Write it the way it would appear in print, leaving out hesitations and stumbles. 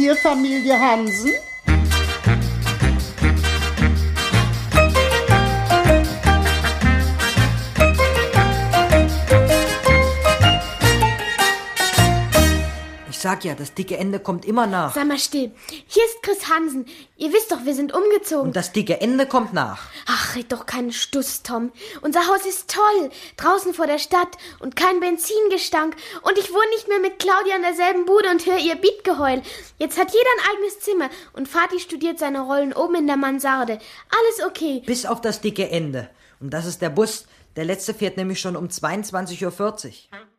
hier, Familie Hansen? Ich sag ja, das dicke Ende kommt immer nach. Sei mal still. Hier ist Chris Hansen. Ihr wisst doch, wir sind umgezogen. Und das dicke Ende kommt nach. Ach, red doch keinen Stuss, Tom. Unser Haus ist toll. Draußen vor der Stadt und kein Benzingestank. Und ich wohne nicht mehr mit Claudia in derselben Bude und höre ihr Beatgeheul. Jetzt hat jeder ein eigenes Zimmer und Vati studiert seine Rollen oben in der Mansarde. Alles okay. Bis auf das dicke Ende. Und das ist der Bus. Der letzte fährt nämlich schon um 22:40 Uhr.